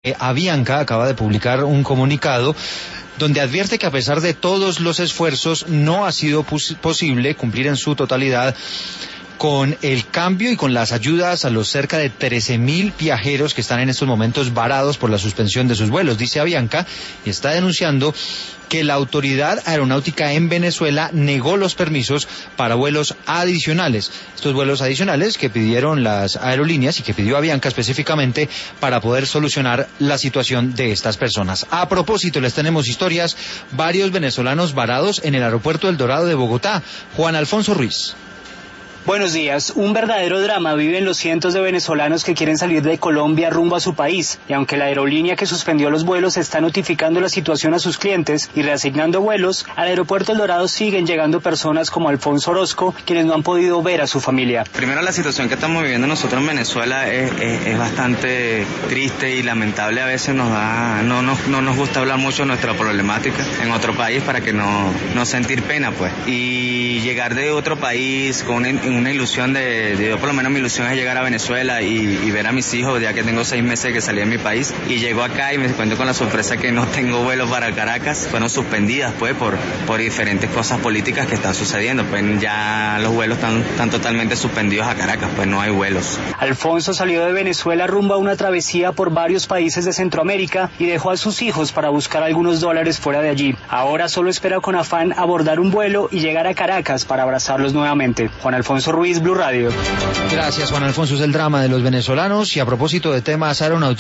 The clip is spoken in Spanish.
Avianca acaba de publicar un comunicado donde advierte que a pesar de todos los esfuerzos no ha sido posible cumplir en su totalidad con el cambio y con las ayudas a los cerca de 13.000 viajeros que están en estos momentos varados por la suspensión de sus vuelos, dice Avianca, y está denunciando que la autoridad aeronáutica en Venezuela negó los permisos para vuelos adicionales. Estos vuelos adicionales que pidieron las aerolíneas y que pidió Avianca específicamente para poder solucionar la situación de estas personas. A propósito, les tenemos historias, varios venezolanos varados en el aeropuerto El Dorado de Bogotá. Juan Alfonso Ruiz. Buenos días. Un verdadero drama viven los cientos de venezolanos que quieren salir de Colombia rumbo a su país, y aunque la aerolínea que suspendió los vuelos está notificando la situación a sus clientes y reasignando vuelos, al aeropuerto El Dorado siguen llegando personas como Alfonso Orozco, quienes no han podido ver a su familia. Primero, la situación que estamos viviendo nosotros en Venezuela es bastante triste y lamentable. A veces no nos gusta hablar mucho de nuestra problemática en otro país para que no sentir pena, pues. Y llegar de otro país con una ilusión yo por lo menos mi ilusión es llegar a Venezuela y ver a mis hijos, ya que tengo 6 meses que salí de mi país, y llego acá y me encuentro con la sorpresa que no tengo vuelos para Caracas. Fueron suspendidas pues por diferentes cosas políticas que están sucediendo, pues ya los vuelos están totalmente suspendidos a Caracas, pues no hay vuelos. Alfonso salió de Venezuela rumbo a una travesía por varios países de Centroamérica y dejó a sus hijos para buscar algunos dólares fuera de allí. Ahora solo espera con afán abordar un vuelo y llegar a Caracas para abrazarlos nuevamente. Juan Alfonso Ruiz, Blue Radio. Gracias, Juan Alfonso. Es el drama de los venezolanos. Y a propósito de temas aeronáuticos,